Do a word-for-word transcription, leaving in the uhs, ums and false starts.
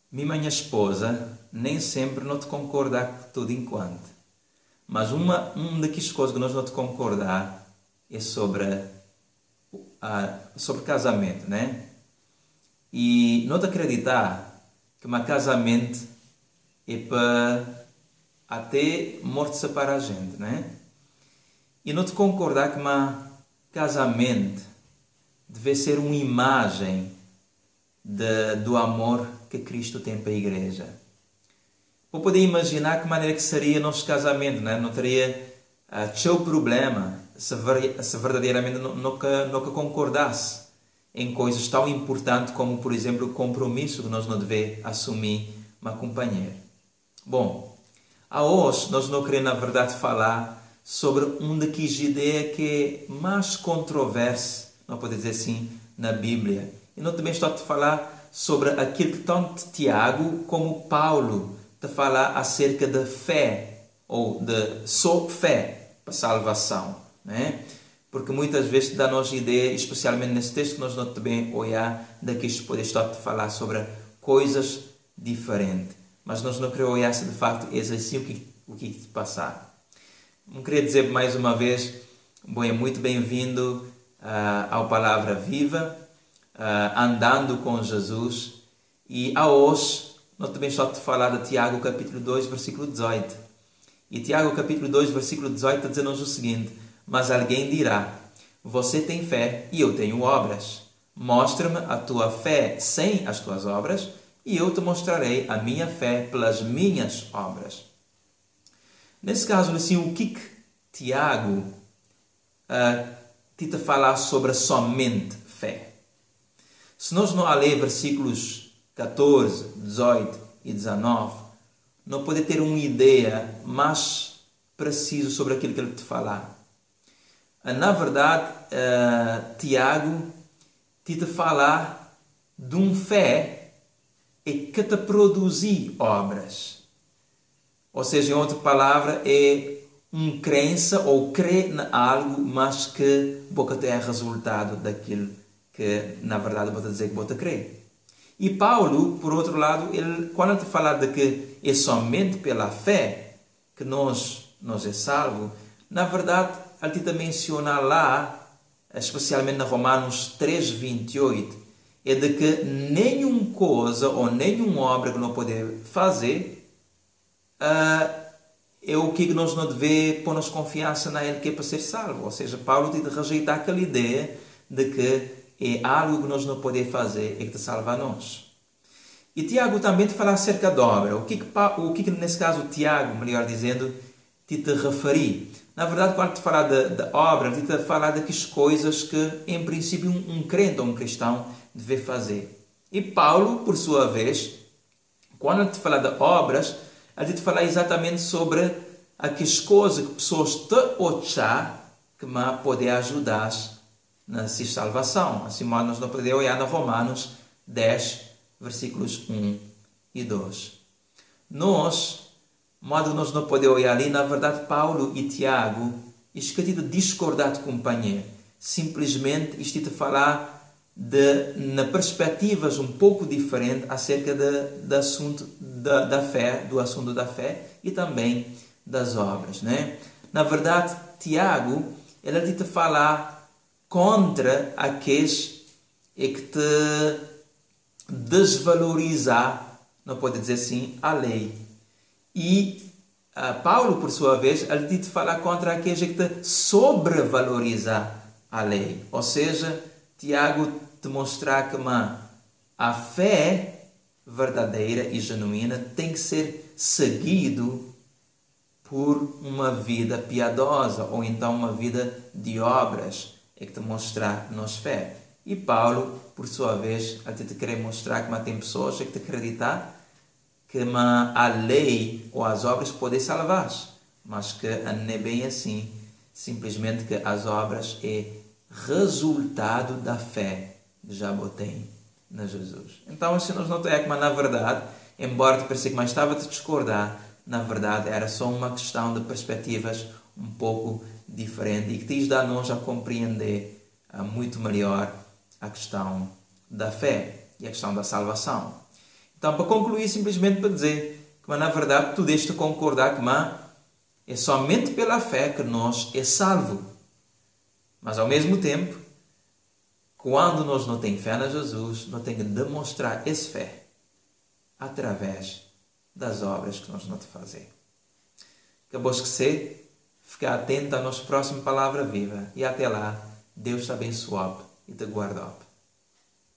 minha minha esposa nem sempre não te concordar com tudo enquanto. Mas uma, uma daquelas coisas que nós não te concordar é sobre, a, sobre casamento, né? E não te acreditar que um casamento é para até morte separar a gente, né? E não te concordar que um casamento deve ser uma imagem de, do amor que Cristo tem para a igreja. Vou poder imaginar que maneira que seria nosso casamento, né? Não teria uh, seu problema se, ver, se verdadeiramente não, nunca, nunca concordasse em coisas tão importantes como, por exemplo, o compromisso que nós não devemos assumir uma companheira. Bom, a hoje nós não queremos, na verdade, falar sobre uma daquelas ideias que é mais controversa, não pode dizer assim, na Bíblia. E não também estou a te falar sobre aquilo que tanto Tiago como Paulo te falar acerca da fé, ou de só fé para salvação, né? Porque muitas vezes dá-nos ideia, especialmente nesse texto que nós não também olhar, daqui que pode estar a falar sobre coisas diferentes. Mas nós não queremos olhar se de facto é assim o que, o que te passar. Não queria dizer mais uma vez, bom, é muito bem-vindo uh, ao Palavra Viva, uh, andando com Jesus. E a hoje, nós também só te falar de Tiago capítulo dois, versículo dezoito. E Tiago capítulo dois, versículo dezoito, está dizendo o seguinte: mas alguém dirá, você tem fé e eu tenho obras. Mostra-me a tua fé sem as tuas obras, e eu te mostrarei a minha fé pelas minhas obras. Nesse caso, assim, o que, que Tiago uh, te te falar sobre somente fé? Se nós não ler versículos catorze, dezoito e dezenove, não pode ter uma ideia mais precisa sobre aquilo que ele te falar. Na verdade, uh, Tiago te te falar de um fé é que te produzir obras. Ou seja, em outra palavra, é um crença ou crer em algo, mas que boca ter resultado daquilo que, na verdade, vou dizer que vou te crer. E Paulo, por outro lado, ele, quando ele te fala de que é somente pela fé que nós, nós é salvo, na verdade, ele te menciona lá, especialmente na Romanos três, vinte e oito, é de que nenhuma coisa ou nenhuma obra que nós podemos fazer uh, é o que nós não devemos pôr nossa confiança nele que é para ser salvo. Ou seja, Paulo tem de rejeitar aquela ideia de que é algo que nós não podemos fazer e que te salva a nós. E Tiago também te fala acerca da obra. O que, que, o que, que nesse caso Tiago, melhor dizendo, te te referir? Na verdade, quando te falar da obra, te te falar daquelas coisas que, em princípio, um, um crente ou um cristão deve fazer. E Paulo, por sua vez, quando ele te fala de obras, ele te fala exatamente sobre aquelas coisas que pessoas te achar que podem ajudar na sua salvação. Assim, nós não podemos olhar na Romanos dez, versículos um e dois. Nós, modo nós não podemos olhar ali, na verdade, Paulo e Tiago, isto que te discordar de companhia. Simplesmente, isto te falar de, na perspectivas um pouco diferentes acerca de, de assunto da, da fé, do assunto da fé e também das obras, né? Na verdade, Tiago, ele te falar contra aqueles que te desvalorizar, não pode dizer assim, a lei. E uh, Paulo, por sua vez, ele te falar contra aqueles que te sobrevalorizar a lei. Ou seja, Tiago te mostrar que uma, a fé verdadeira e genuína tem que ser seguido por uma vida piedosa ou então uma vida de obras, é que te mostrar nos fé. E Paulo, por sua vez, até te querer mostrar que tem pessoas que te acreditar que uma, a lei ou as obras podem salvar, mas que não é bem assim, simplesmente que as obras é resultado da fé que já botei na Jesus. Então, assim, nós não temos, mas na verdade, embora te pareça que mais estava a te discordar, na verdade era só uma questão de perspectivas um pouco diferente e que diz a nós a compreender muito melhor a questão da fé e a questão da salvação. Então, para concluir, simplesmente para dizer que, mas, na verdade, tu deixas de concordar que mas, é somente pela fé que nós é salvo. Mas, ao mesmo tempo, quando nós não temos fé na Jesus, nós temos que demonstrar essa fé através das obras que nós não te fazer. Acabou de esquecer, ficar atento à nossa próxima palavra viva. E até lá, Deus te abençoe e te guarde.